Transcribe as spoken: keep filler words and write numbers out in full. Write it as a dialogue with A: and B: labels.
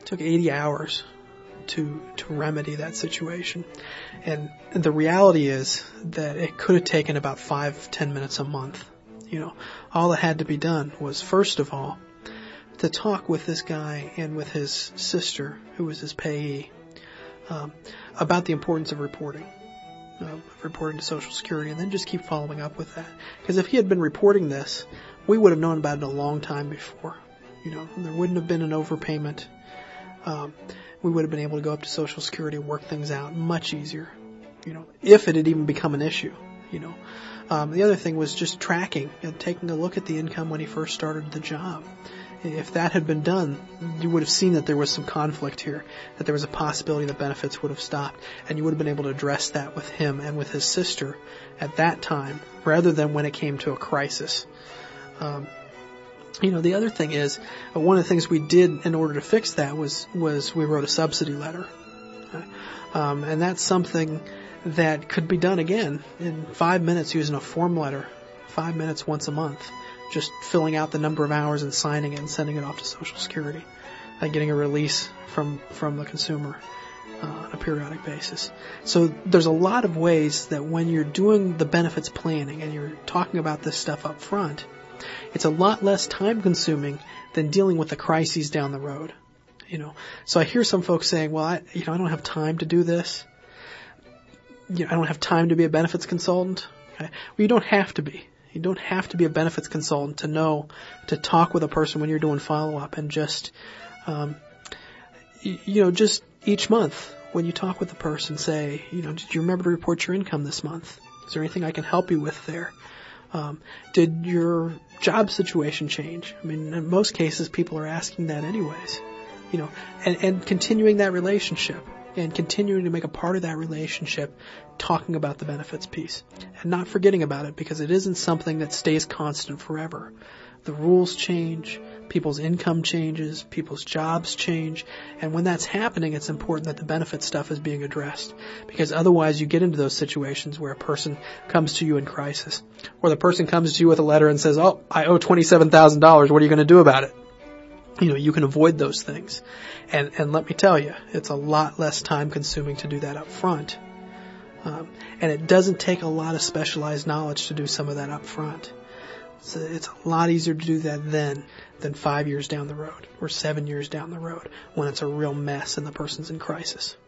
A: took eighty hours to to remedy that situation. And the reality is that it could have taken about five, ten minutes a month. You know, all that had to be done was, first of all, to talk with this guy and with his sister, who was his payee, um, about the importance of reporting, uh, reporting to Social Security, and then just keep following up with that. Because if he had been reporting this, we would have known about it a long time before. You know, there wouldn't have been an overpayment. Um, we would have been able to go up to Social Security and work things out much easier, you know, if it had even become an issue, you know. Um, the other thing was just tracking and taking a look at the income when he first started the job. If that had been done, you would have seen that there was some conflict here, that there was a possibility that benefits would have stopped, and you would have been able to address that with him and with his sister at that time, rather than when it came to a crisis. Um, You know, the other thing is, uh, one of the things we did in order to fix that was, was we wrote a subsidy letter. Okay? Um, and that's something that could be done again in five minutes using a form letter, five minutes once a month, just filling out the number of hours and signing it and sending it off to Social Security, and getting a release from, from the consumer uh, on a periodic basis. So there's a lot of ways that when you're doing the benefits planning and you're talking about this stuff up front, it's a lot less time consuming than dealing with the crises down the road. You know, so I hear some folks saying, well, I, you know, I don't have time to do this. You know, I don't have time to be a benefits consultant. Okay? Well, you don't have to be. You don't have to be a benefits consultant to know, to talk with a person when you're doing follow-up, and just, um, you, you know, just each month when you talk with the person, say, you know, did you remember to report your income this month? Is there anything I can help you with there? Um, did your job situation change? I mean, in most cases, people are asking that anyways, you know, and, and continuing that relationship and continuing to make a part of that relationship, talking about the benefits piece and not forgetting about it, because it isn't something that stays constant forever. The rules change, people's income changes, people's jobs change, and when that's happening, it's important that the benefit stuff is being addressed, because otherwise you get into those situations where a person comes to you in crisis, or the person comes to you with a letter and says, oh, I owe twenty-seven thousand dollars, what are you going to do about it? You know, you can avoid those things. And, and let me tell you, it's a lot less time consuming to do that up front. Um, and it doesn't take a lot of specialized knowledge to do some of that up front. So it's a lot easier to do that then than five years down the road or seven years down the road when it's a real mess and the person's in crisis.